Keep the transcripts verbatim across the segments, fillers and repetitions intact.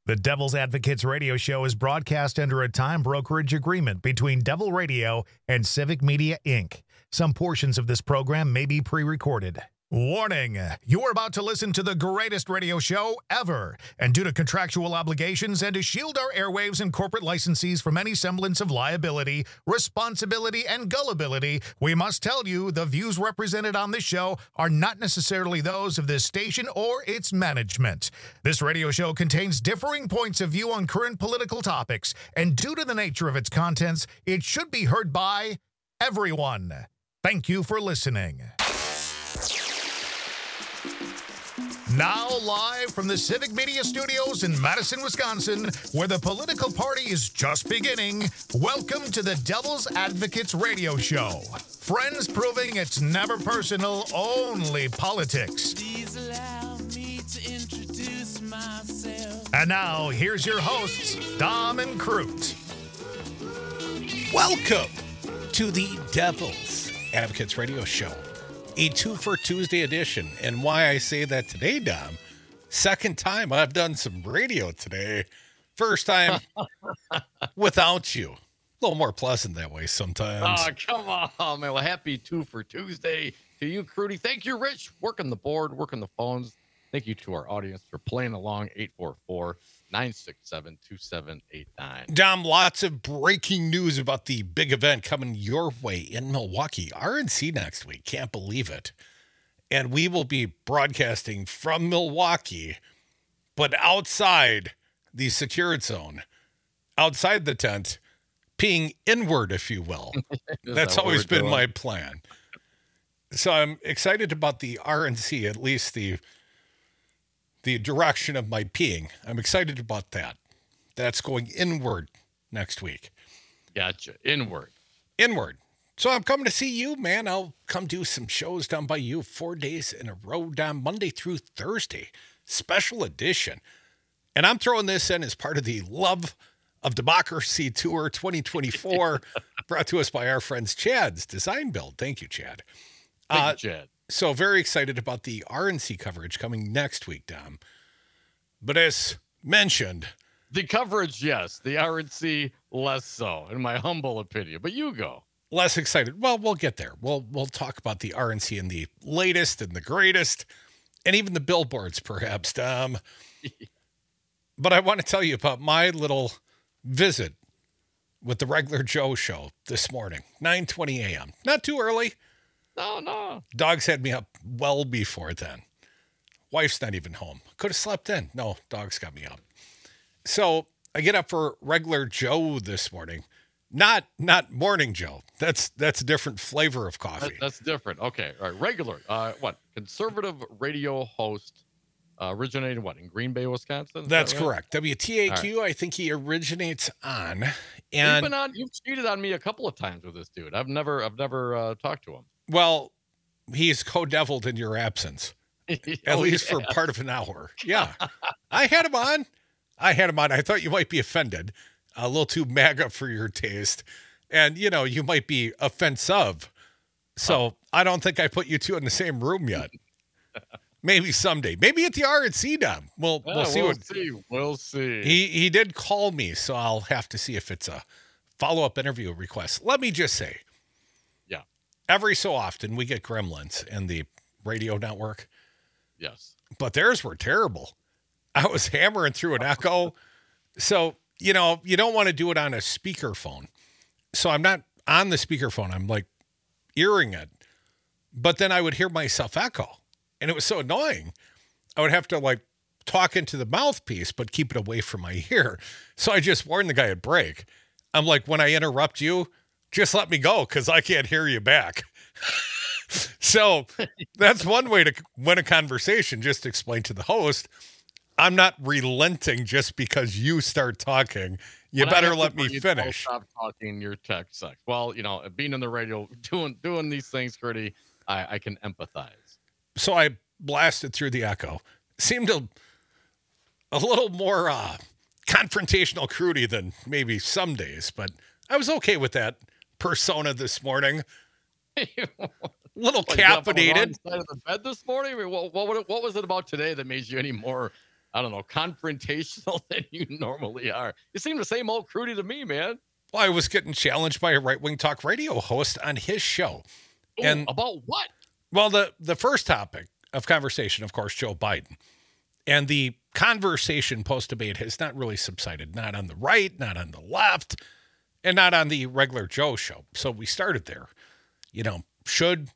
The Devil's Advocates radio show is broadcast under a time brokerage agreement between Devil Radio and Civic Media, Incorporated. Some portions of this program may be pre-recorded. Warning, you are about to listen to the greatest radio show ever. And due to contractual obligations and to shield our airwaves and corporate licensees from any semblance of liability, responsibility, and gullibility, we must tell you the views represented on this show are not necessarily those of this station or its management. This radio show contains differing points of view on current political topics, and due to the nature of its contents, it should be heard by everyone. Thank you for listening. Now live from the Civic Media Studios in Madison, Wisconsin, where the political party is just beginning, welcome to the Devil's Advocates radio show. Friends proving it's never personal, only politics. Please allow me to introduce myself. And now, here's your hosts, Dom and Crute. Welcome to the Devil's Advocates radio show. A two for Tuesday edition. And why I say that today, Dom, second time I've done some radio today. First time without you. A little more pleasant that way sometimes. Oh, come on, man. Well, happy two for Tuesday to you, Crudy. Thank you, Rich. Working the board, working the phones. Thank you to our audience for playing along. eight four four, nine six seven, two seven eight nine. Dom, lots of breaking news about the big event coming your way in Milwaukee. R N C next week. Can't believe it. And we will be broadcasting from Milwaukee, but outside the secured zone, outside the tent, peeing inward, if you will. That's that always been doing? my plan. So I'm excited about the R N C, at least the the direction of my peeing. I'm excited about that. That's going inward next week. Gotcha. Inward. Inward. So I'm coming to see you, man. I'll come do some shows down by you four days in a row down Monday through Thursday. Special edition. And I'm throwing this in as part of the Love of Democracy Tour twenty twenty-four brought to us by our friends Chad's Design Build. Thank you, Chad. Thank Uh, you, Chad. So very excited about the R N C coverage coming next week, Dom. But as mentioned, The coverage, yes. The R N C, less so, in my humble opinion. But you go. less excited. Well, we'll get there. We'll we'll talk about the R N C and the latest and the greatest, and even the billboards, perhaps, Dom. But I want to tell you about my little visit with the Regular Joe show this morning, nine twenty a.m. Not too early. No, no. Dogs had me up well before then. Wife's not even home. Could have slept in. No, dogs got me up. So I get up for Regular Joe this morning. Not not Morning Joe. That's that's a different flavor of coffee. That, that's different. Okay. All right. Regular. Uh, what? Conservative radio host. Uh, originated what? In Green Bay, Wisconsin? Is That's that right? correct. W T A Q, I think he originates on. You've And been on. You've cheated on me a couple of times with this dude. I've never. I've never uh, talked to him. well, he's co-deviled in your absence, at Oh, least yeah. for part of an hour. Yeah. I had him on. I had him on. I thought you might be offended. A little too MAGA for your taste. And, you know, you might be offensive. So Oh. I don't think I put you two in the same room yet. Maybe someday. Maybe at the R N C, Dom. We'll, Yeah, we'll see we'll what see. We'll see. He he did call me, so I'll have to see if it's a follow-up interview request. Let me just say, Yeah. every so often we get gremlins in the radio network, Yes. but theirs were terrible. I was hammering through an echo. So, you know, you don't want to do it on a speakerphone. So I'm not on the speakerphone. I'm like earring it. But then I would hear myself echo. And it was so annoying. I would have to like talk into the mouthpiece, but keep it away from my ear. So I just warned the guy at break. I'm like, when I interrupt you, just let me go because I can't hear you back. So that's one way to win a conversation. Just explain to the host, I'm not relenting just because you start talking. You When I better have to let tell me you, finish. Don't stop talking. Your text sucks. Well, you know, being in the radio, doing doing these things, Curdy, I, I can empathize. So I blasted through the echo. Seemed a, a little more uh, confrontational, Crudy than maybe some days, but I was okay with that persona this morning. A little What, you got up on the wrong caffeinated. side of the bed this morning? I mean, what, what, what was it about today that made you any more I don't know, confrontational than you normally are. You seem the same old Crudy to me, man. Well, I was getting challenged by a right-wing talk radio host on his show. Ooh, and about what? Well, the, the first topic of conversation, of course, Joe Biden. And the conversation post-debate has not really subsided, not on the right, not on the left, and not on the regular Joe show. So we started there. You know, should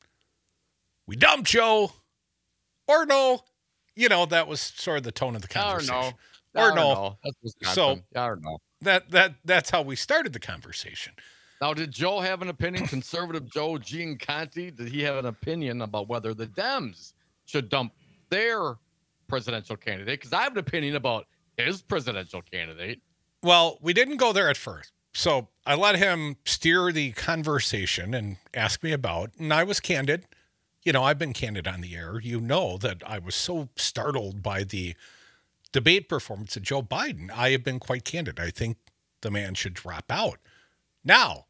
we dump Joe or no? You know, that was sort of the tone of the conversation. Or no. Or or no. no. That's Wisconsin. So yeah, or no. That that that's how we started the conversation. Now, did Joe have an opinion? Conservative Joe Gianconti, did he have an opinion about whether the Dems should dump their presidential candidate? Because I have an opinion about his presidential candidate. Well, we didn't go there at first. So I let him steer the conversation and ask me about, and I was candid. You know, I've been candid on the air. You know that I was so startled by the debate performance of Joe Biden. I have been quite candid. I think the man should drop out. Now,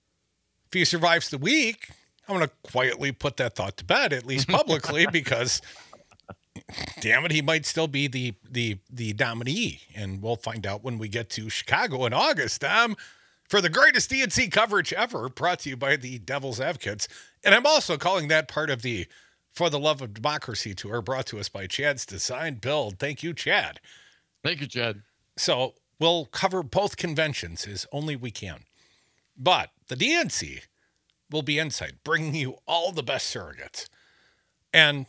if he survives the week, I'm going to quietly put that thought to bed, at least publicly, because damn it, he might still be the the the nominee. And we'll find out when we get to Chicago in August, um, for the greatest D N C coverage ever, brought to you by the Devil's Advocates. And I'm also calling that part of the For the Love of Democracy tour, brought to us by Chad's Design Build. Thank you, Chad. Thank you, Chad. So we'll cover both conventions as only we can. But the D N C will be inside, bringing you all the best surrogates. And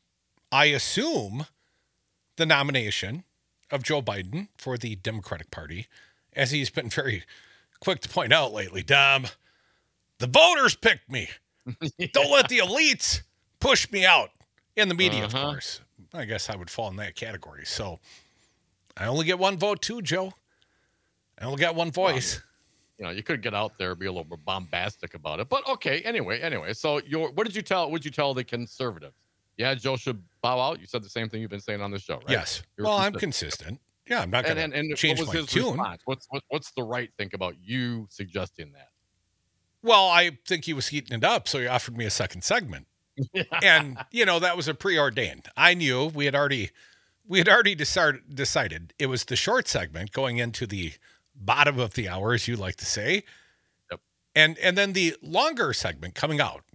I assume the nomination of Joe Biden for the Democratic Party, as he's been very quick to point out lately, Dom, the voters picked me. Yeah. Don't let the elites push me out. In the media, uh-huh. of course. I guess I would fall in that category. So I only get one vote too, Joe. I only got one voice. Well, you know, you could get out there, be a little more bombastic about it. But okay, anyway, anyway. So your what did you tell what did you tell the conservatives? Yeah, Joe should bow out. You said the same thing you've been saying on this show, right? Yes. You're well, consistent. I'm consistent. Yeah, I'm not going and, and, to and change what was my his tune. Response? What's what, what's the right thing about you suggesting that? Well, I think he was heating it up, so he offered me a second segment. And, you know, that was a preordained. I knew we had already we had already decided decided it was the short segment going into the bottom of the hour, as you like to say. Yep. And and then the longer segment coming out.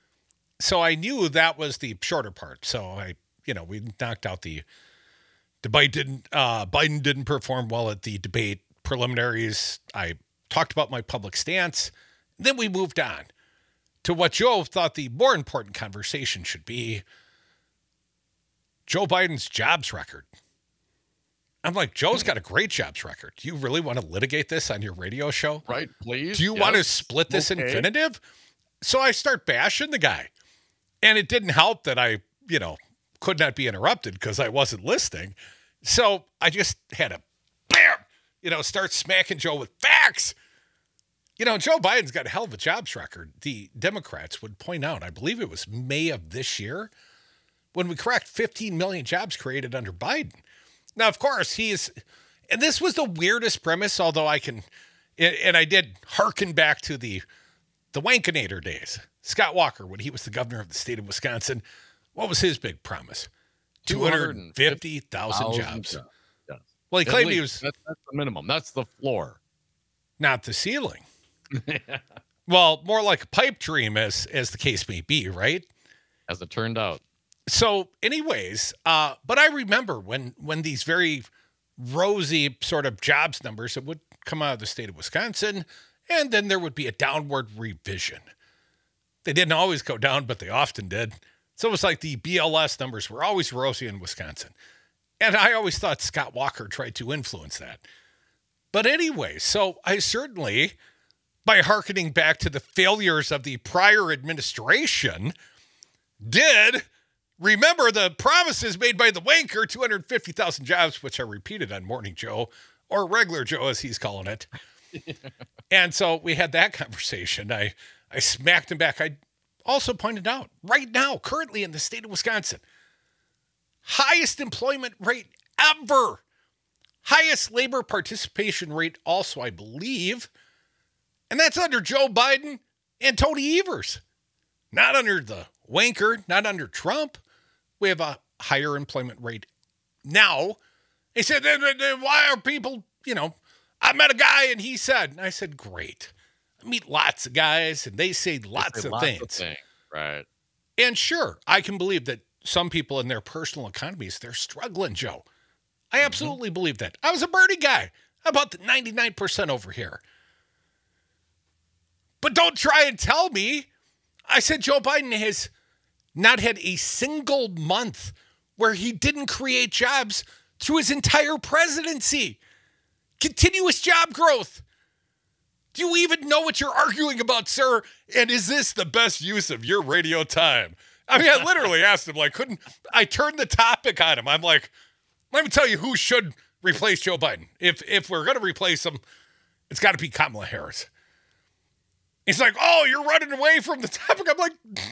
So I knew that was the shorter part. So I, you know, we knocked out the debate didn't uh, Biden didn't perform well at the debate preliminaries. I talked about my public stance. Then we moved on to what Joe thought the more important conversation should be, Joe Biden's jobs record. I'm like, Joe's got a great jobs record. Do you really want to litigate this on your radio show? Right, please. Do you yes. want to split this okay. infinitive? So I start bashing the guy. And it didn't help that I, you know, could not be interrupted because I wasn't listening. So I just had to, bam, you know, start smacking Joe with facts. You know, Joe Biden's got a hell of a jobs record. The Democrats would point out, I believe it was May of this year, when we cracked fifteen million jobs created under Biden. Now, of course, he is, and this was the weirdest premise, although I can, and I did hearken back to the, the Wankinator days. Scott Walker, when he was the governor of the state of Wisconsin, what was his big promise? two hundred fifty thousand jobs. jobs. Yes. Well, he At claimed least. he was. That's, that's the minimum. That's the floor. Not the ceiling. Well, more like a pipe dream, as as the case may be, right? As it turned out. So, anyways, uh, but I remember when when these very rosy sort of jobs numbers that would come out of the state of Wisconsin, and then there would be a downward revision. They didn't always go down, but they often did. So it was like the B L S numbers were always rosy in Wisconsin. And I always thought Scott Walker tried to influence that. But anyway, so I certainly, by hearkening back to the failures of the prior administration, did remember the promises made by the wanker, two hundred fifty thousand jobs, which I repeated on Morning Joe, or Regular Joe, as he's calling it. And so we had that conversation. I, I smacked him back. I also pointed out, right now, currently in the state of Wisconsin, highest employment rate ever. Highest labor participation rate also, I believe. And that's under Joe Biden and Tony Evers. Not under the wanker, not under Trump. We have a higher employment rate now He said, then, then why are people, you know, I met a guy and he said, and I said, great. I meet lots of guys and they say lots, They say of, lots things. of things. Right. And sure, I can believe that some people in their personal economies, they're struggling, Joe. I absolutely mm-hmm. believe that. I was a Bernie guy. How about the ninety-nine percent over here? But don't try and tell me. I said Joe Biden has not had a single month where he didn't create jobs through his entire presidency. Continuous job growth. Do you even know what you're arguing about, sir? And is this the best use of your radio time? I mean, I literally asked him, like, couldn't I turned the topic on him? I'm like, let me tell you who should replace Joe Biden. If if we're going to replace him, it's got to be Kamala Harris. He's like, oh, you're running away from the topic. I'm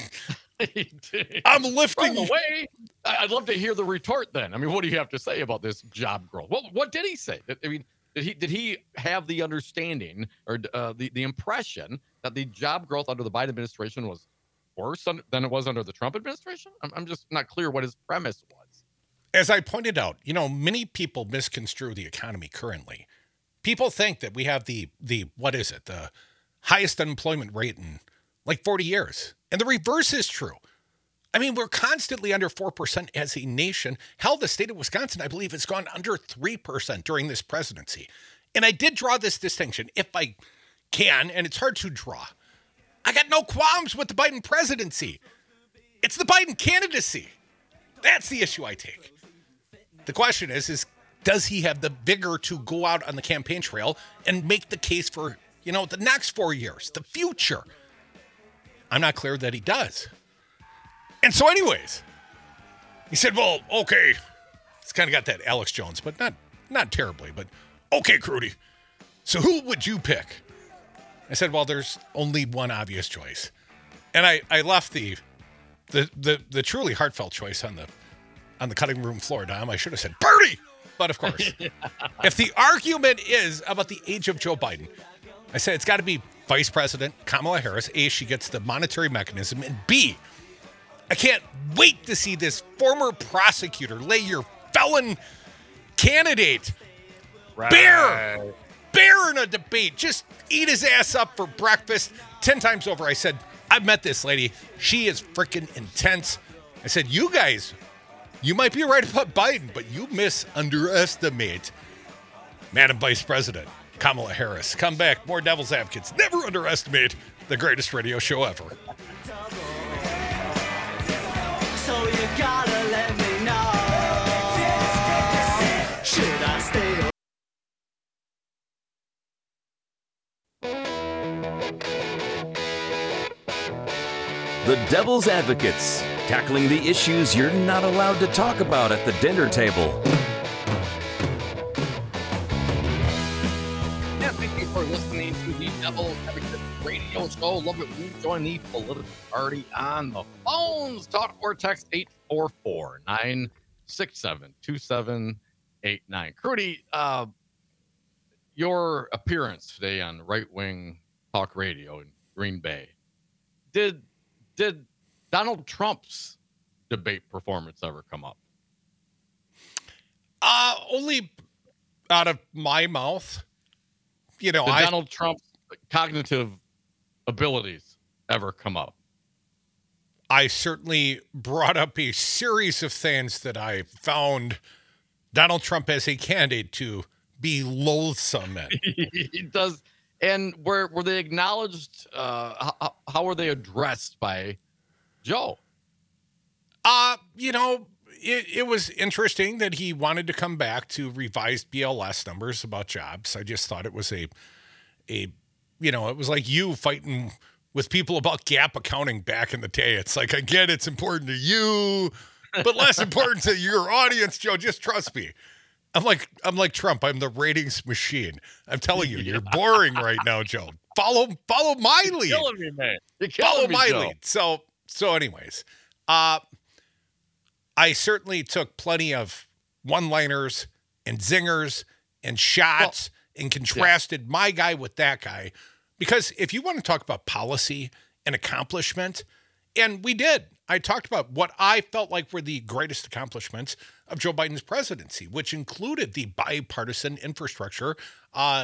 like, I'm lifting away. I'd love to hear the retort then. I mean, what do you have to say about this job growth? What what did he say? I mean, did he did he have the understanding or uh, the, the impression that the job growth under the Biden administration was worse than it was under the Trump administration? I'm, I'm just not clear what his premise was. As I pointed out, you know, many people misconstrue the economy currently. People think that we have the, the what is it, the highest unemployment rate in like forty years. And the reverse is true. I mean, we're constantly under four percent as a nation. Hell, the state of Wisconsin, I believe, has gone under three percent during this presidency. And I did draw this distinction, if I can, and it's hard to draw. I got no qualms with the Biden presidency. It's the Biden candidacy. That's the issue I take. The question is, is does he have the vigor to go out on the campaign trail and make the case for, you know, the next four years, the future? I'm not clear that he does. And so anyways, he said, well, okay. It's kind of got that Alex Jones, but not not terribly. But okay, Crudy. So who would you pick? I said, well, there's only one obvious choice. And I, I left the, the the the truly heartfelt choice on the on the cutting room floor, Dom. I should have said Bernie. But of course, if the argument is about the age of Joe Biden, I said it's got to be Vice President Kamala Harris. A, she gets the monetary mechanism. And B, I can't wait to see this former prosecutor lay your felon candidate right. bare, bare in a debate. Just eat his ass up for breakfast. Ten times over, I said, I've met this lady. She is freaking intense. I said, you guys, you might be right about Biden, but you misunderestimate Madam Vice President Kamala Harris. Come back. More Devil's Advocates. Never underestimate the greatest radio show ever. So you gotta let me know. Should I stay? The Devil's Advocates, tackling the issues you're not allowed to talk about at the dinner table. Yeah, thank you for listening to the Devil's Advocates radio show. Love it when you join the political party on the phones. Talk or text eight four four, nine six seven, two seven eight nine. Crudy, uh, your appearance today on Right Wing Talk Radio in Green Bay, did did Donald Trump's debate performance ever come up? Uh, only out of my mouth. You know, did I, Donald Trump's cognitive abilities ever come up? I certainly brought up a series of things that I found Donald Trump as a candidate to be loathsome at. He does. And were were they acknowledged? Uh, how, how were they addressed by Joe? Uh, you know, it, it was interesting that he wanted to come back to revised B L S numbers about jobs. I just thought it was a, a, you know, it was like you fighting with people about gap accounting back in the day. It's like, I get it's important to you, but less important to your audience, Joe. Just trust me. I'm like, I'm like Trump. I'm the ratings machine. I'm telling you, yeah. You're boring right now, Joe. Follow, follow my You're lead. killing me, man. You're killing follow me, my Joe. lead. So, so anyways, uh, I certainly took plenty of one-liners and zingers and shots well, and contrasted yeah. my guy with that guy. Because if you want to talk about policy and accomplishment And we did. I talked about what I felt like were the greatest accomplishments of Joe Biden's presidency, which included the bipartisan infrastructure. Uh,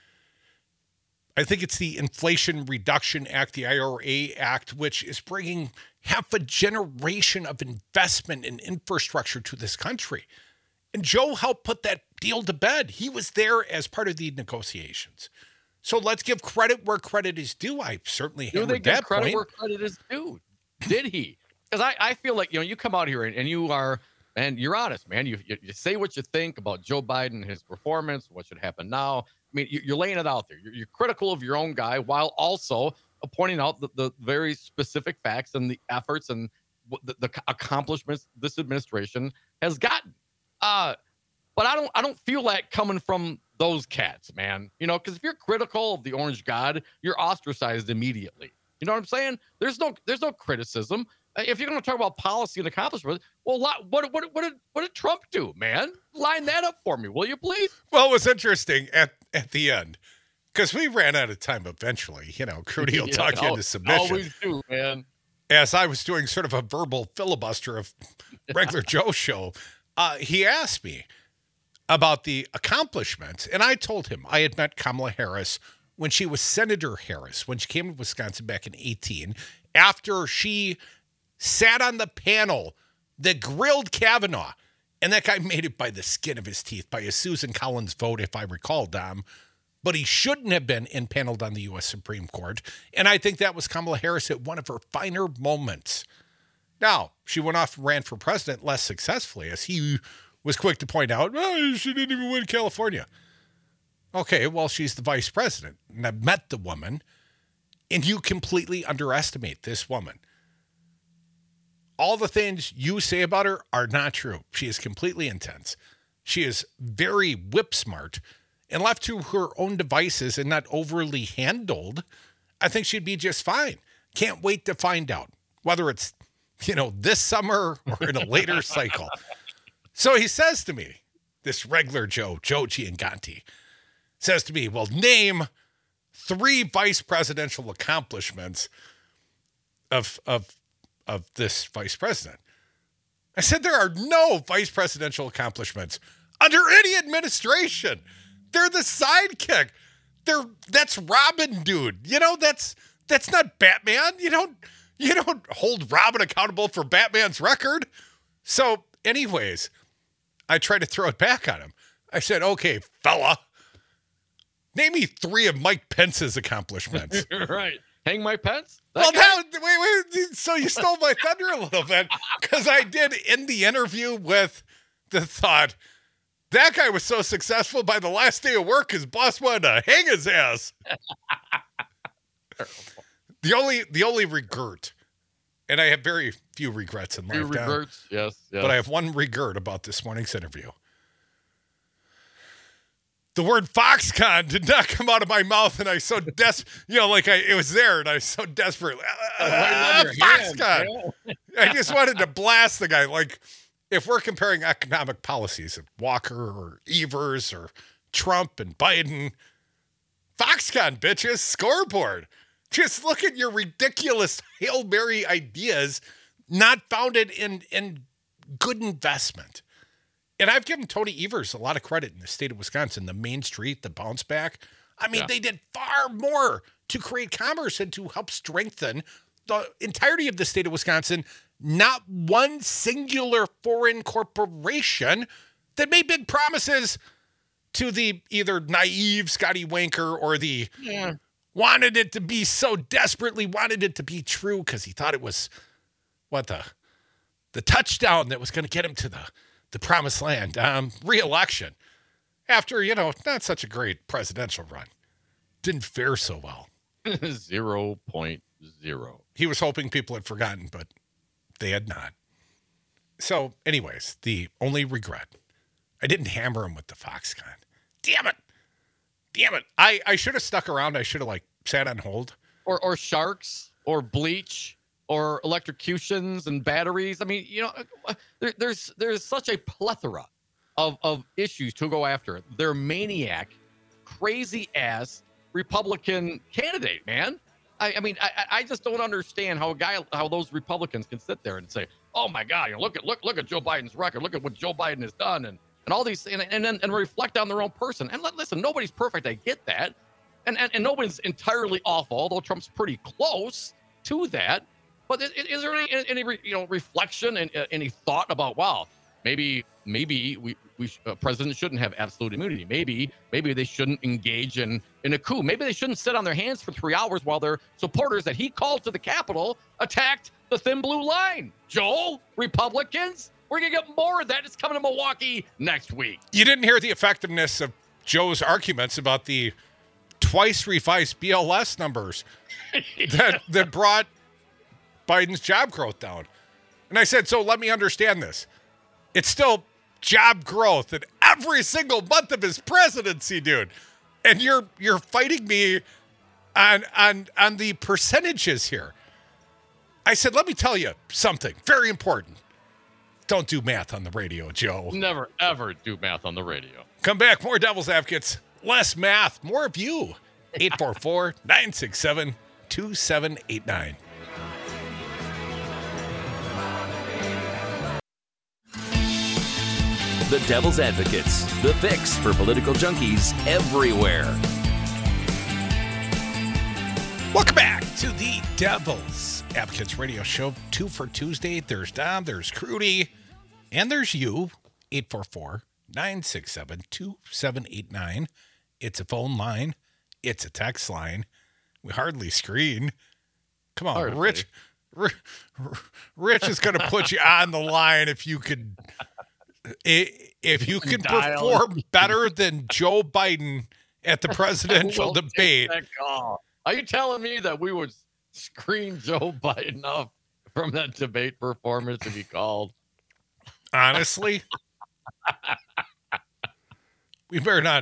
I think it's the Inflation Reduction Act, the I R A Act, which is bringing half a generation of investment in infrastructure to this country. And Joe helped put that deal to bed. He was there as part of the negotiations. So let's give credit where credit is due. I certainly Do hammered they give that credit point. where credit is due? Did he? Because I, I feel like, you know, you come out here and, and you are, and you're honest, man. You, you you say what you think about Joe Biden, his performance, what should happen now. I mean, you, you're laying it out there. You're, you're critical of your own guy while also pointing out the, the very specific facts and the efforts and the, the accomplishments this administration has gotten. Uh, but I don't I don't feel that coming from those cats, man. You know, because if you're critical of the Orange God, you're ostracized immediately. You know what I'm saying? There's no there's no criticism. If you're going to talk about policy and accomplishments, well, what what what what did what did Trump do, man? Line that up for me, will you, please? Well, it was interesting at, at the end because we ran out of time eventually. You know, Crudy will Yeah, talk you al- into submission. Always do, man. As I was doing sort of a verbal filibuster of regular Joe show, uh, he asked me about the accomplishments, and I told him I had met Kamala Harris when she was Senator Harris, when she came to Wisconsin back in eighteen, after she sat on the panel that grilled Kavanaugh, and that guy made it by the skin of his teeth, by a Susan Collins vote, if I recall, Dom. But he shouldn't have been impaneled on the U S Supreme Court. And I think that was Kamala Harris at one of her finer moments. Now, she went off and ran for president less successfully, as he was quick to point out, oh, she didn't even win California. Okay, well, she's the vice president. And I've met the woman, and you completely underestimate this woman. All the things you say about her are not true. She is completely intense. She is very whip smart, and left to her own devices and not overly handled, I think she'd be just fine. Can't wait to find out whether it's, you know, this summer or in a later cycle. So he says to me, this regular Joe, Joe Gianganti, says to me, well, name three vice presidential accomplishments of, of, of this vice president. I said, there are no vice presidential accomplishments under any administration. They're the sidekick. They're that's Robin, dude. You know, that's that's not Batman. You don't you don't hold Robin accountable for Batman's record. So, anyways, I tried to throw it back on him. I said, okay, fella, name me three of Mike Pence's accomplishments. Right. Hang my pets? That Well, guy? that, wait, wait. So you stole my thunder a little bit, because I did end the interview with the thought, that guy was so successful by the last day of work, his boss wanted to hang his ass. the only the only regret, and I have very few regrets in life, Few Dom, regrets, yes, yes. but I have one regret about this morning's interview. The word Foxconn did not come out of my mouth, and I so des, you know, like I it was there, and I was so desperate. Uh, Right on your Foxconn. hand, yeah. I just wanted to blast the guy. Like, if we're comparing economic policies of Walker or Evers or Trump and Biden, Foxconn, bitches, scoreboard. Just look at your ridiculous Hail Mary ideas not founded in, in good investment. And I've given Tony Evers a lot of credit in the state of Wisconsin, the Main Street, the bounce back. I mean, Yeah. they did far more to create commerce and to help strengthen the entirety of the state of Wisconsin. Not one singular foreign corporation that made big promises to the either naive Scotty Wanker or the Yeah. wanted it to be so desperately wanted it to be true because he thought it was what the the touchdown that was going to get him to the the promised land, um, re-election after, you know, not such a great presidential run. Didn't fare so well. zero point zero. He was hoping people had forgotten, but they had not. So, anyways, the only regret, I didn't hammer him with the Foxconn. Damn it. Damn it. I, I should have stuck around. I should have, like, sat on hold. Or or sharks or bleach or electrocutions and batteries. I mean, you know, there, there's there's such a plethora of of issues to go after. They're maniac, crazy ass Republican candidate, man. I, I mean, I, I just don't understand how a guy, how those Republicans can sit there and say, "Oh my God, you know, look at look look at Joe Biden's record, look at what Joe Biden has done," and and all these, and and then and reflect on their own person. And let, listen, nobody's perfect. I get that, and and, and nobody's entirely awful, although Trump's pretty close to that. But is, is there any any you know reflection and uh, any thought about, wow, maybe maybe we we uh, presidents shouldn't have absolute immunity. Maybe maybe they shouldn't engage in in a coup. Maybe they shouldn't sit on their hands for three hours while their supporters that he called to the Capitol attacked the thin blue line. Joel, Republicans, we're gonna get more of that. It's coming to Milwaukee next week. You didn't hear the effectiveness of Joe's arguments about the twice revised B L S numbers that that brought Biden's job growth down. And I said, so let me understand this. It's still job growth in every single month of his presidency, dude. And you're you're fighting me on on on the percentages here. I said, let me tell you something very important. Don't do math on the radio, Joe. Never, ever do math on the radio. Come back, more Devil's Advocates, less math, more of you. eight four four, nine six seven, two seven eight nine. The Devil's Advocates, the fix for political junkies everywhere. Welcome back to the Devil's Advocates radio show. Two for Tuesday. There's Dom, there's Crudy, and there's you. eight four four, nine six seven, two seven eight nine. It's a phone line. It's a text line. We hardly screen. Come on, Hardly. Rich. R- R- Rich is going to put you on the line if you could... If you can Dial. perform better than Joe Biden at the presidential We'll debate. take that call. Are you telling me that we would screen Joe Biden off from that debate performance if he called? Honestly, we better not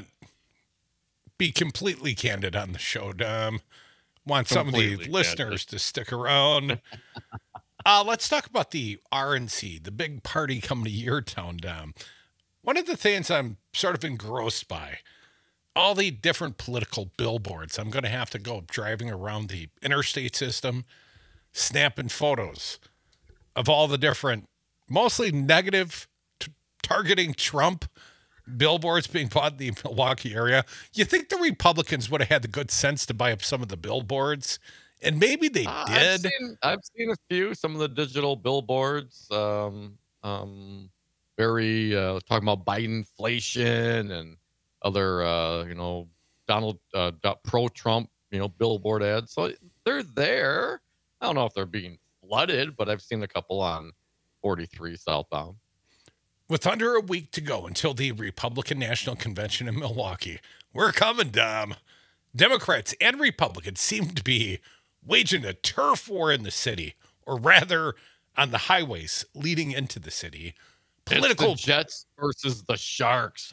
be completely candid on the show, Dom. Want some of the Completely listeners to stick around. Uh, let's talk about the R N C, the big party coming to your town, Dom. One of the things I'm sort of engrossed by, all the different political billboards. I'm going to have to go driving around the interstate system, snapping photos of all the different, mostly negative, t- targeting Trump billboards being bought in the Milwaukee area. You think the Republicans would have had the good sense to buy up some of the billboards? And maybe they Uh, did. I've seen, I've seen a few, some of the digital billboards, um, um, very uh, talking about Bidenflation and other, uh, you know, Donald uh, pro-Trump, you know, billboard ads. So they're there. I don't know if they're being flooded, but I've seen a couple on forty-three southbound. With under a week to go until the Republican National Convention in Milwaukee, we're coming, Dom. Democrats and Republicans seem to be waging a turf war in the city, or rather on the highways leading into the city. Political It's the Jets versus the Sharks.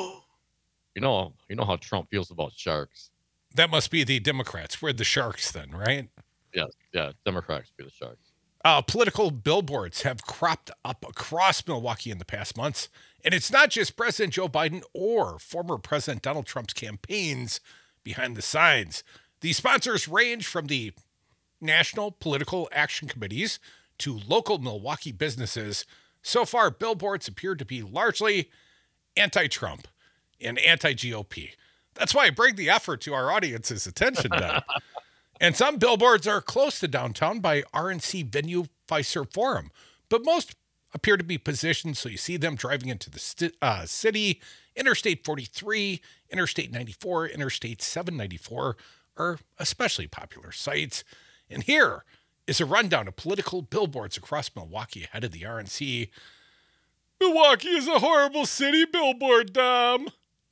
you know, you know how Trump feels about Sharks. That must be the Democrats. We're the Sharks then, right? Yeah, yeah. Democrats be the Sharks. Uh, political billboards have cropped up across Milwaukee in the past months. And it's not just President Joe Biden or former President Donald Trump's campaigns behind the signs. The sponsors range from the National Political Action Committees to local Milwaukee businesses. So far, billboards appear to be largely anti-Trump and anti-G O P. That's why I bring the effort to our audience's attention, Doug. And some billboards are close to downtown by R N C venue Fiserv Forum, but most appear to be positioned so you see them driving into the st- uh, city. Interstate forty-three, Interstate ninety-four, Interstate seven ninety-four are especially popular sites. And here is a rundown of political billboards across Milwaukee ahead of the R N C. Milwaukee is a horrible city billboard, Dom.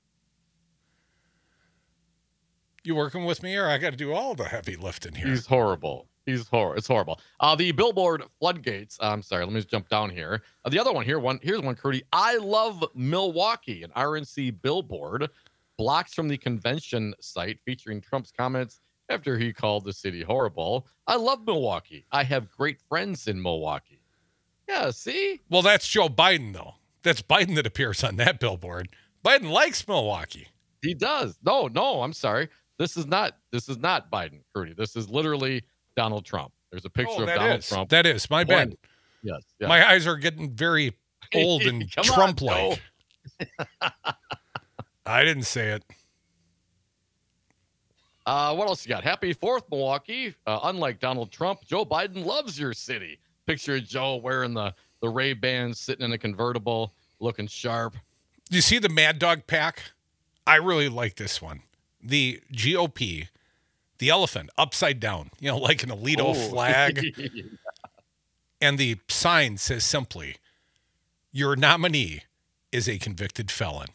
You working with me, or I got to do all the heavy lifting here? He's horrible. He's horrible. It's horrible. Uh, the billboard floodgates. I'm sorry. Let me just jump down here. Uh, the other one here. One here's one, Crudy. I love Milwaukee. An R N C billboard blocks from the convention site featuring Trump's comments after he called the city horrible. I love Milwaukee. I have great friends in Milwaukee. Yeah. See. Well, that's Joe Biden, though. That's Biden that appears on that billboard. Biden likes Milwaukee. He does. No, no, I'm sorry. This is not this is not Biden, Crudy. This is literally Donald Trump. There's a picture Oh, of that Donald is. Trump. That is. My bad. pointing- Yes, yes. My eyes are getting very old and Come on, Trump-like. I didn't say it. Uh, what else you got? Happy Fourth, Milwaukee. Uh, unlike Donald Trump, Joe Biden loves your city. Picture of Joe wearing the, the Ray-Bans, sitting in a convertible, looking sharp. You see the Mad Dog pack? I really like this one. The G O P, the elephant upside down, you know, like an Alito Oh. flag. And the sign says simply, your nominee is a convicted felon.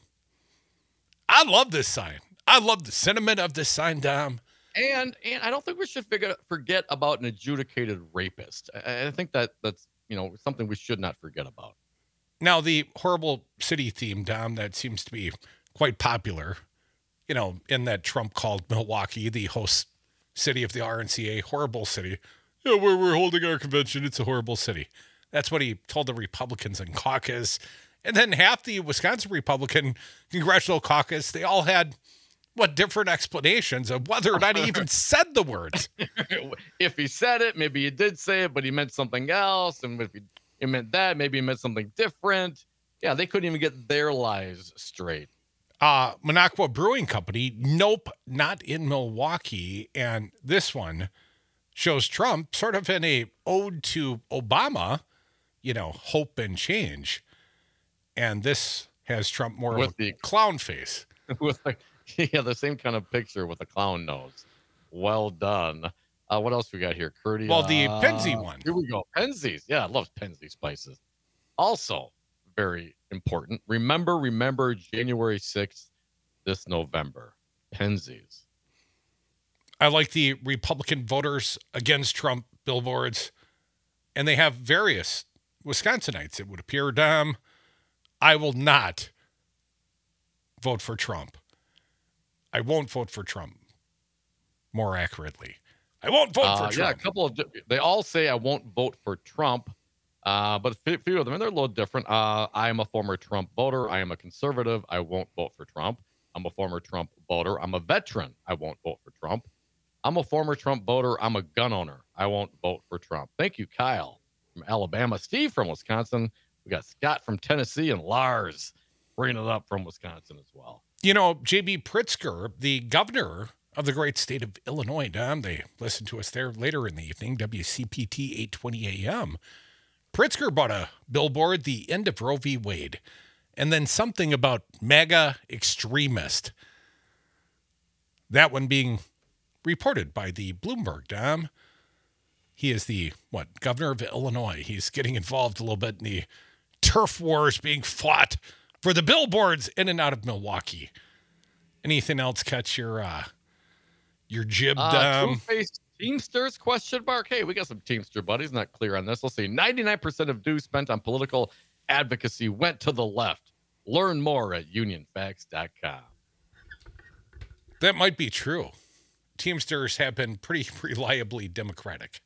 I love this sign. I love the sentiment of this sign, Dom. And and I don't think we should figure, forget about an adjudicated rapist. I, I think that that's you know something we should not forget about. Now, the horrible city theme, Dom, that seems to be quite popular, you know, in that Trump called Milwaukee, the host city of the R N C A, horrible city. Yeah, where we're holding our convention, it's a horrible city. That's what he told the Republicans in caucus. And then half the Wisconsin Republican congressional caucus, they all had, what, different explanations of whether or not he even said the words. If he said it, maybe he did say it, but he meant something else. And if he, he meant that, maybe he meant something different. Yeah, they couldn't even get their lies straight. Uh, Minocqua Brewing Company, nope, not in Milwaukee. And this one shows Trump sort of in a ode to Obama, you know, hope and change. And this has Trump more With of a the- clown face. With like, yeah, the same kind of picture with a clown nose. Well done. Uh, what else we got here, Curdy? Well, the Uh, Penzi one. Here we go. Penzies. Yeah, I love Penzi spices. Also, very important. Remember, remember January sixth this November. Penzies. I like the Republican voters against Trump billboards. And they have various Wisconsinites, it would appear, Dom. I will not vote for Trump. I won't vote for Trump. More accurately, I won't vote Uh, for yeah, a Trump. couple of di- they all say I won't vote for Trump, uh, but a few of them, and they're a little different. Uh, I am a former Trump voter. I am a conservative. I won't vote for Trump. I'm a former Trump voter. I'm a veteran. I won't vote for Trump. I'm a former Trump voter. I'm a gun owner. I won't vote for Trump. Thank you, Kyle from Alabama, Steve from Wisconsin. We got Scott from Tennessee and Lars bringing it up from Wisconsin as well. You know, J B Pritzker, the governor of the great state of Illinois, Dom, they listen to us there later in the evening, W C P T eight twenty A M. Pritzker bought a billboard, the end of Roe v. Wade, and then something about MAGA extremist. That one being reported by the Bloomberg, Dom. He is the, what, governor of Illinois. He's getting involved a little bit in the turf wars being fought for the billboards in and out of Milwaukee. Anything else catch your uh, your jib, Uh, Dom? Two-faced Teamsters question mark. Hey, we got some Teamster buddies. Not clear on this. Let's see. ninety-nine percent of dues spent on political advocacy went to the left. Learn more at union facts dot com. That might be true. Teamsters have been pretty reliably Democratic.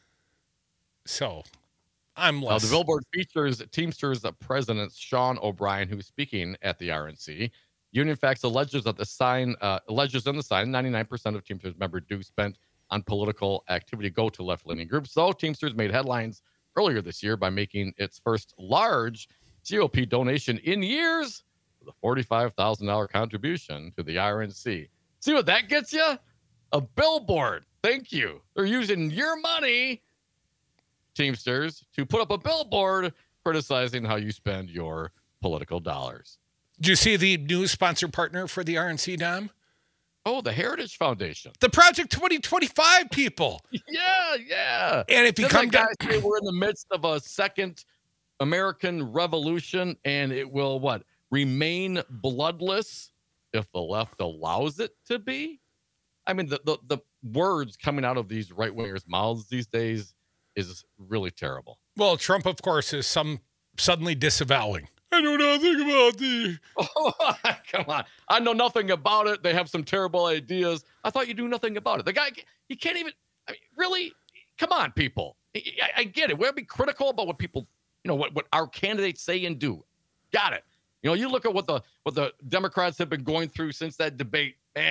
So I'm Uh, less. the billboard features Teamsters President Sean O'Brien, who's speaking at the R N C. Union Facts alleges that the sign uh, alleges in the sign ninety-nine percent of Teamsters member dues spent on political activity go to left-leaning groups. So Teamsters made headlines earlier this year by making its first large G O P donation in years with a forty-five thousand dollars contribution to the R N C. See what that gets you? A billboard. Thank you. They're using your money, Teamsters, to put up a billboard criticizing how you spend your political dollars. Did you see the new sponsor partner for the R N C, Dom? Oh, the Heritage Foundation. The Project twenty twenty-five people. Yeah, yeah. And if you Didn't come that down, guy say we're in the midst of a second American Revolution and it will what remain bloodless if the left allows it to be? I mean, the the, the words coming out of these right wingers' mouths these days is really terrible. well, Trump, of course, is some suddenly disavowing. I know nothing about the. Oh, come on. I know nothing about it. They have some terrible ideas. I thought you knew nothing about it. The guy, he can't even, I mean, really? Come on, people. I, I get it. We're going to be critical about what people, you know, what, what our candidates say and do. Got it. You know, you look at what the what the Democrats have been going through since that debate. Man,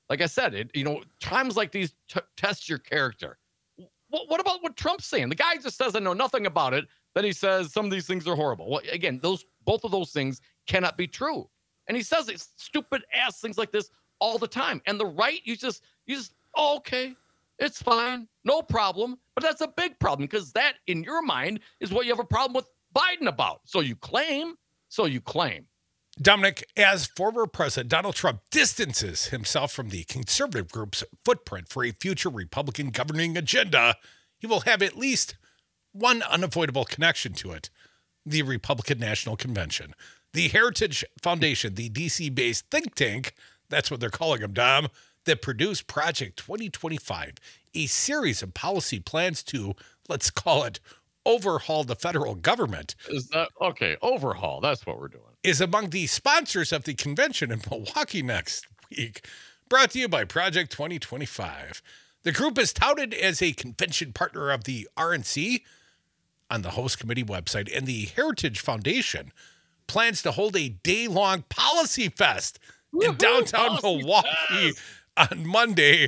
like I said, it, you know, times like these t- test your character. What, what about what Trump's saying? The guy just says, I know nothing about it. Then he says some of these things are horrible. Well, again, those both of those things cannot be true. And he says these stupid ass things like this all the time. And the right, you just, you just, oh, okay, it's fine, no problem. But that's a big problem because that, in your mind, is what you have a problem with Biden about. So you claim, so you claim. Dominic, as former President Donald Trump distances himself from the conservative group's footprint for a future Republican governing agenda, he will have at least one unavoidable connection to it: the Republican National Convention. The Heritage Foundation, the D C-based think tank, that's what they're calling them, Dom, that produced Project twenty twenty-five, a series of policy plans to, let's call it, overhaul the federal government. Is that okay? Overhaul. That's what we're doing. Is among the sponsors of the convention in Milwaukee next week. Brought to you by Project twenty twenty-five. The group is touted as a convention partner of the R N C on the host committee website, and the Heritage Foundation plans to hold a day-long policy fest in Woo-hoo, downtown policy Milwaukee fest. on Monday.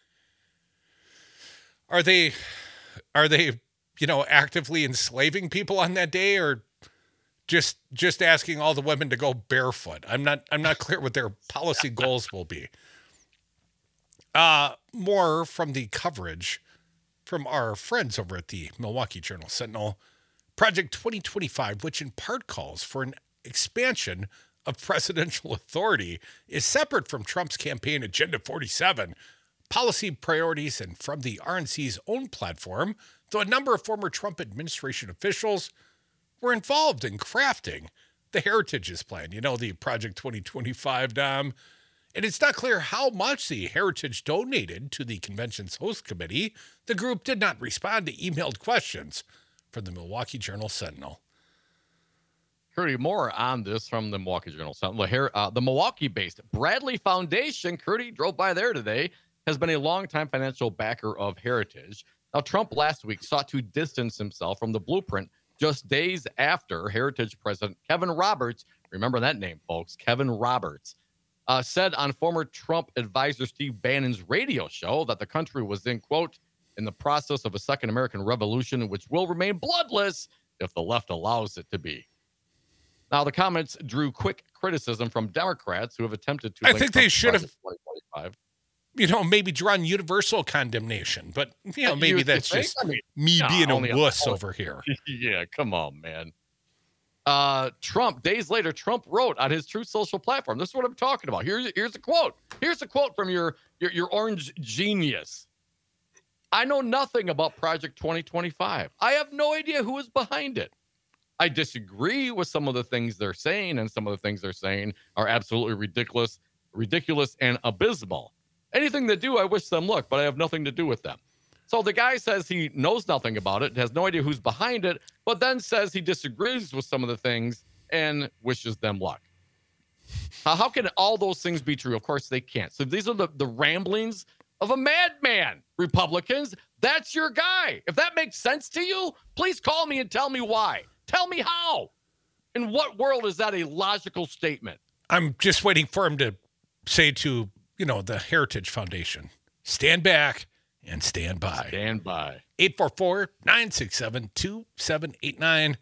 Are they, are they, you know, actively enslaving people on that day, or just just asking all the women to go barefoot? I'm not I'm not clear what their policy goals will be. Uh, more from the coverage from our friends over at the Milwaukee Journal Sentinel. Project twenty twenty-five, which in part calls for an expansion of presidential authority, is separate from Trump's campaign Agenda forty-seven, policy priorities, and from the R N C's own platform, though a number of former Trump administration officials were involved in crafting the Heritage's plan. You know, the Project twenty twenty-five, Dom. And it's not clear how much the Heritage donated to the convention's host committee. The group did not respond to emailed questions from the Milwaukee Journal Sentinel. Curdy, more on this from the Milwaukee Journal Sentinel. Here, uh, the Milwaukee-based Bradley Foundation, Curdy drove by there today, has been a longtime financial backer of Heritage. Now, Trump last week sought to distance himself from the blueprint just days after Heritage President Kevin Roberts, remember that name, folks, Kevin Roberts, uh, said on former Trump advisor Steve Bannon's radio show that the country was in, quote, in the process of a second American revolution, which will remain bloodless if the left allows it to be. Now, the comments drew quick criticism from Democrats who have attempted to. I think they should have, twenty twenty-five. you know, maybe drawn universal condemnation, but, you know, maybe You- that's you just think? I mean, me no, being only a on- wuss only- over here. Yeah, come on, man. Uh, Trump, days later, Trump wrote on his Truth Social platform. This is what I'm talking about. Here's, here's a quote. Here's a quote from your, your, your orange genius. I know nothing about Project twenty twenty-five. I have no idea who is behind it. I disagree with some of the things they're saying, and some of the things they're saying are absolutely ridiculous, ridiculous and abysmal. Anything they do, I wish them luck, but I have nothing to do with them. So the guy says he knows nothing about it, has no idea who's behind it, but then says he disagrees with some of the things and wishes them luck. How, how can all those things be true? Of course they can't. So these are the, the ramblings of a madman, Republicans. That's your guy. If that makes sense to you, please call me and tell me why. Tell me how. In what world is that a logical statement? I'm just waiting for him to say to, you know, the Heritage Foundation, stand back and stand by. Stand by. eight four four, nine six seven, two seven eight nine.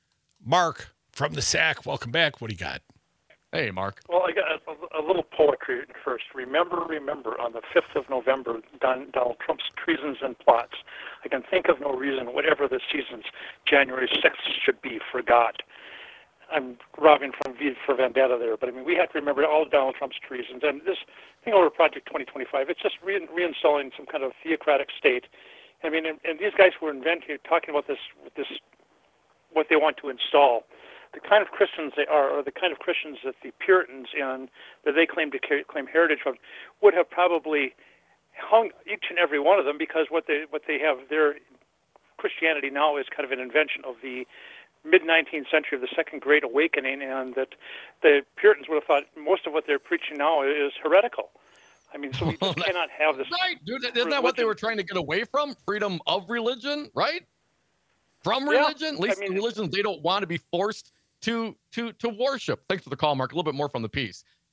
Mark from the S A C, welcome back. What do you got? Hey, Mark. Well, I got a, a little poetry first. Remember, remember, on the fifth of November, Don, Donald Trump's treasons and plots. I can think of no reason, whatever the seasons, January sixth should be forgot. I'm robbing from V for Vendetta there, but I mean, we have to remember all of Donald Trump's treasons. And this thing over Project twenty twenty-five, it's just re- reinstalling some kind of theocratic state. I mean, and, and these guys who are inventing, talking about this, this, what they want to install, the kind of Christians they are, or the kind of Christians that the Puritans and that they claim to carry, claim heritage from, would have probably hung each and every one of them, because what they what they have, their Christianity now is kind of an invention of the mid-nineteenth century, of the Second Great Awakening, and that the Puritans would have thought most of what they're preaching now is heretical. I mean, so we just cannot have this. Right, dude. Isn't that what they were trying to get away from? Freedom of religion, right? From Yeah, religion? At least I mean- the religions they don't want to be forced to to to worship. Thanks for the call, Mark. A little bit more from the piece.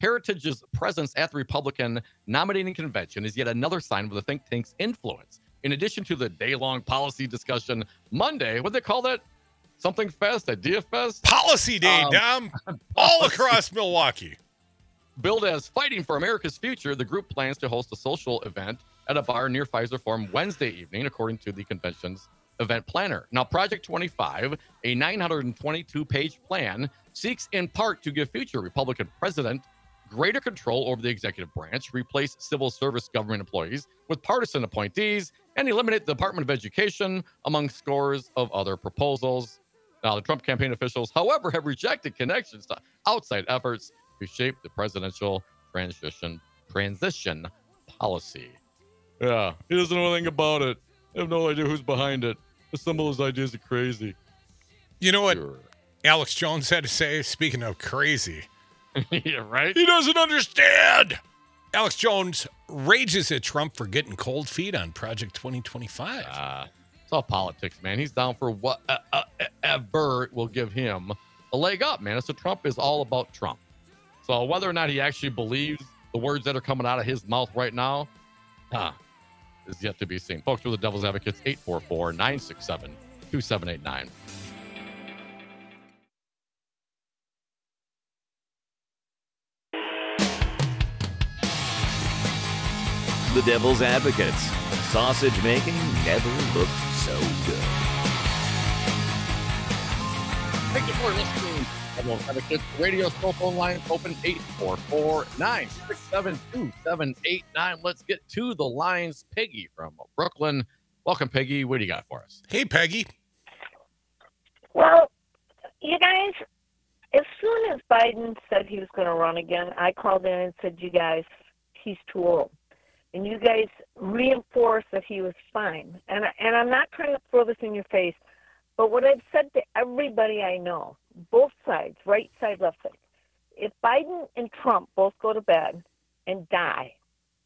Heritage's presence at the Republican nominating convention is yet another sign of the think tank's influence. In addition to the day-long policy discussion Monday, what do they call that? Something Fest, Idea Fest? Policy Day, Um, Dom. All across Milwaukee. Billed as Fighting for America's Future, the group plans to host a social event at a bar near Pfizer Forum Wednesday evening, according to the convention's event planner. Now, Project twenty-five, a nine hundred twenty-two page plan, seeks in part to give future Republican president greater control over the executive branch, replace civil service government employees with partisan appointees, and eliminate the Department of Education, among scores of other proposals. Now, the Trump campaign officials, however, have rejected connections to outside efforts to shape the presidential transition transition policy. Yeah, he doesn't know anything about it. I have no idea who's behind it. Some of those ideas are crazy. You know what Sure. Alex Jones had to say, speaking of crazy? Yeah, right? He doesn't understand. Alex Jones rages at Trump for getting cold feet on Project twenty twenty-five. Uh, it's all politics, man. He's down for whatever uh, uh, will give him a leg up, man. So Trump is all about Trump. So whether or not he actually believes the words that are coming out of his mouth right now, huh, is yet to be seen. Folks, we're the Devil's Advocates, eight four four, nine six seven, two seven eight nine. The Devil's Advocates. Sausage making never looked so good. Thank you for listening. Devil's Advocates radio cell phone line open eight four four, nine six seven, two seven eight nine. Let's get to the lines. Peggy from Brooklyn. Welcome, Peggy. What do you got for us? Hey, Peggy. Well, you guys, as soon as Biden said he was going to run again, I called in and said, you guys, he's too old. And you guys reinforced that he was fine. And, and I'm not trying to throw this in your face, but what I've said to everybody I know, both sides, right side, left side, if Biden and Trump both go to bed and die,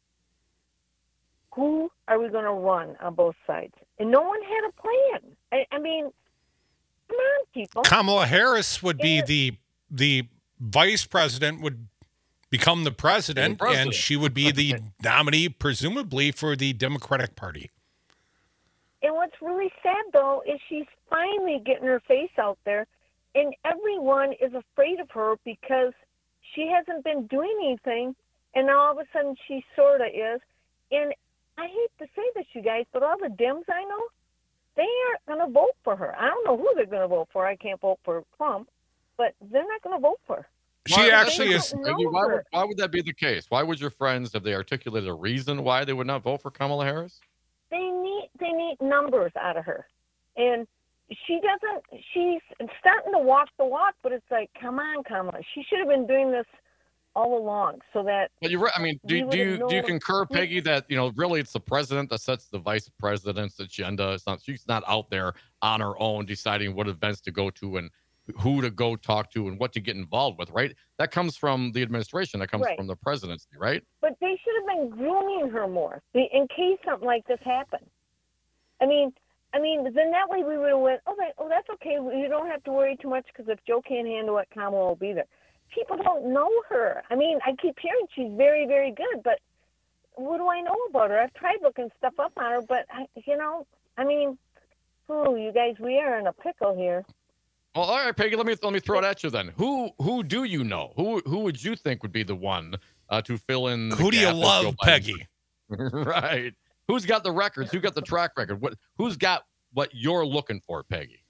who are we going to run on both sides? And no one had a plan. I, I mean, come on, people. Kamala Harris would be Yeah. the the vice president, would become the president, The president. and she would be the nominee, presumably, for the Democratic Party. And what's really sad, though, is she's finally getting her face out there, and everyone is afraid of her because she hasn't been doing anything, and now all of a sudden she sort of is. And I hate to say this, you guys, but all the Dems I know, they aren't going to vote for her. I don't know who they're going to vote for. I can't vote for Trump, but they're not going to vote for her. She Why- actually they is. don't Peggy, know why, would, her. why would that be the case? Why would your friends, have they articulated a reason why they would not vote for Kamala Harris? They need they need numbers out of her, and she doesn't. She's starting to walk the walk, but it's like, come on, Kamala. She should have been doing this all along, so that But you're right. I mean, We do, do you would've do you known- concur, Peggy, that you know really it's the president that sets the vice president's agenda? It's not she's not out there on her own deciding what events to go to and who to go talk to and what to get involved with, right? That comes from the administration. That comes Right. from the presidency, right? But they should have been grooming her more in case something like this happened. I mean, I mean, then that way we would have went, oh, that, oh, that's okay. You don't have to worry too much because if Joe can't handle it, Kamala will be there. People don't know her. I mean, I keep hearing she's very, very good, but what do I know about her? I've tried looking stuff up on her, but, I, you know, I mean, ooh, you guys, we are in a pickle here. Well, all right, Peggy. Let me let me throw it at you then. Who who do you know? Who who would you think would be the one uh, to fill in? The Who do you gap as Joe love, Biden- Peggy? Right. Who's got the records? Who got the track record? What? Who's got what you're looking for, Peggy?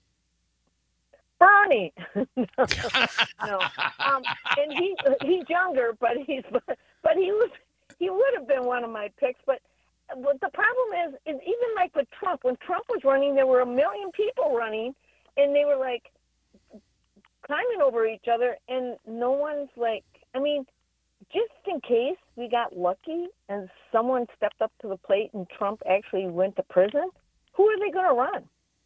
Bernie. no. Um, and he he's younger, but he's but he was he would have been one of my picks. But what the problem is, is even like with Trump, when Trump was running, there were a million people running, and they were like climbing over each other, and no one's like, I mean, just in case we got lucky and someone stepped up to the plate and Trump actually went to prison, who are they going to run?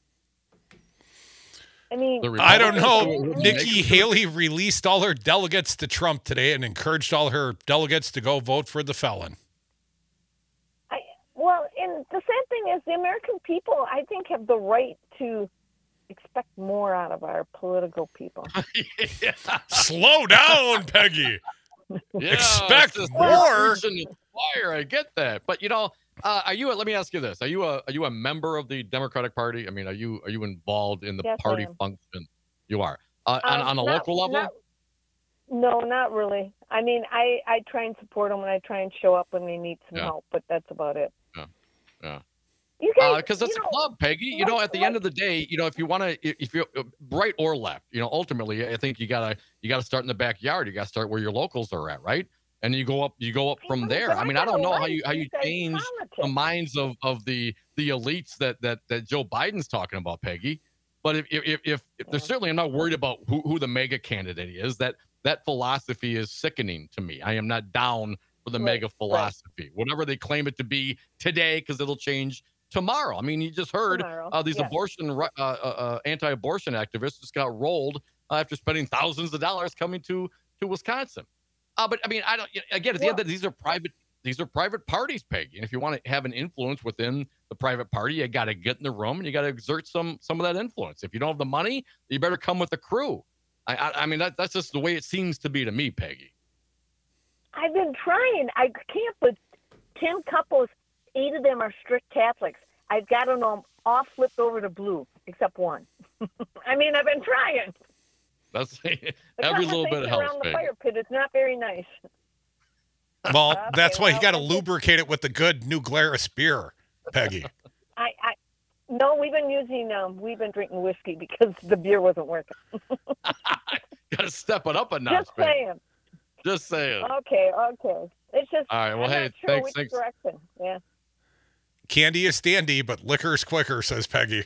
I mean, The I don't Republicans know. would Nikki make- Haley released all her delegates to Trump today and encouraged all her delegates to go vote for the felon. I, well, and the sad thing is the American people, I think, have the right to expect more out of our political people. Yeah. Slow down, Peggy. Yeah, Expect it's just more. preaching to the choir, I get that, but you know, uh, are you? Let me ask you this: Are you a are you a member of the Democratic Party? I mean, are you are you involved in the Yes, I party am. function? You are uh, on Um, on a not- local level. not- no, not really. I mean, I, I try and support them and I try and show up when they need some Yeah. help, but that's about it. Yeah. Yeah. You guys, Because that's you a know, club, Peggy. You know, like- at the end of the day, you know, if you want to, if you're uh, right or left, you know, ultimately, I think you gotta you gotta start in the backyard. You gotta start where your locals are at, right? And you go up, you go up I from know, there. but I I mean, I got don't a know how right you how you inside change the politics. minds of of the the elites that that that Joe Biden's talking about, Peggy. But if if if, if there's Yeah. certainly, I'm not worried about who, who the mega candidate is. That that philosophy is sickening to me. I am not down for the Right, mega right. philosophy, whatever they claim it to be today, because it'll change tomorrow. I mean, you just heard Tomorrow, uh, these yes. abortion ri- uh, uh, uh, anti-abortion activists just got rolled uh, after spending thousands of dollars coming to to Wisconsin. Uh, but I mean, I don't. Again, at the end of the, these are private. These are private parties, Peggy. And if you want to have an influence within the private party, you got to get in the room and you got to exert some some of that influence. If you don't have the money, you better come with the crew. I I, I mean, that, that's just the way it seems to be to me, Peggy. I've been trying. I can't, but ten couples, eight of them are strict Catholics. I've got them all flipped over to blue, except one. I mean, I've been trying. That's The every little bit conversation helps, around the Peggy. fire pit is not very nice. Well, Okay, that's why you well, got to I think- lubricate it with the good New Glarus beer, Peggy. I, I no, we've been using um, we've been drinking whiskey because the beer wasn't working. Got to step it up a notch, Just Peggy. saying. Just saying. Okay, okay. It's just All right, well, I'm hey, not sure thanks- which thanks. direction. Yeah. Candy is standy, but liquor's quicker, says Peggy.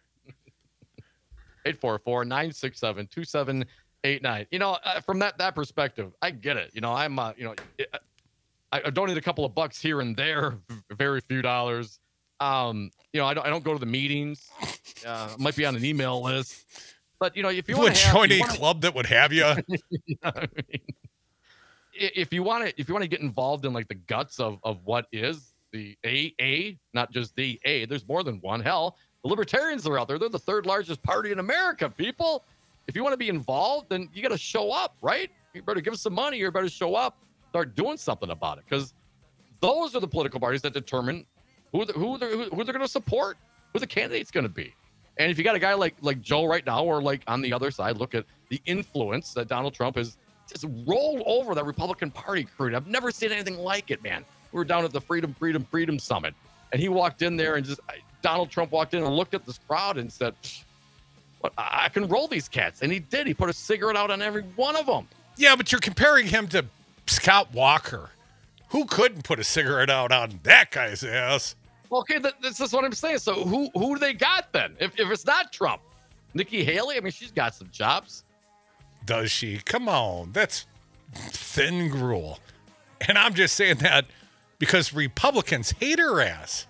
eight four four, nine six seven, two seven eight nine. You know, uh, from that that perspective, I get it. You know, I'm, uh, you know, it, I, I donate a couple of bucks here and there, very few dollars. Um, you know, I don't, I don't go to the meetings. Uh, might be on an email list, but you know, if you You want would to join you a wanna- club that would have you. I mean, i- if you want to, if you want to get involved in like the guts of of what is the A A, not just the A. There's more than one. Hell, the Libertarians are out there. They're the third largest party in America. People, if you want to be involved, then you got to show up, right? You better give us some money. You better show up, start doing something about it, because those are the political parties that determine who the, who they're, who, who they're going to support, who the candidate's going to be. And if you got a guy like like Joe right now, or like on the other side, look at the influence that Donald Trump has just rolled over the Republican Party crew. I've never seen anything like it, man. We were down at the Freedom, Freedom, Freedom Summit, and he walked in there and just Donald Trump walked in and looked at this crowd and said, "What? I I can roll these cats," and he did. He put a cigarette out on every one of them. Yeah, but you're comparing him to Scott Walker. Who couldn't put a cigarette out on that guy's ass? Okay, that, that's just what I'm saying. So who who do they got then? If if it's not Trump, Nikki Haley. I mean, she's got some chops. Does she? Come on. That's thin gruel. And I'm just saying that because Republicans hate her ass.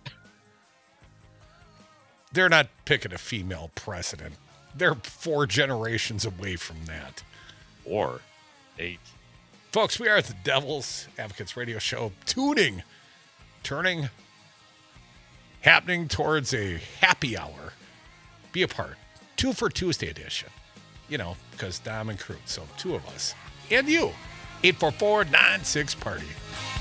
They're not picking a female president. They're four generations away from that. Or eight. Folks, we are at the Devil's Advocates Radio Show, tuning, turning, happening towards a happy hour. Be a part. Two for Tuesday edition. You know, because Dom and Crute, so two of us. And you. eight four four, nine six party.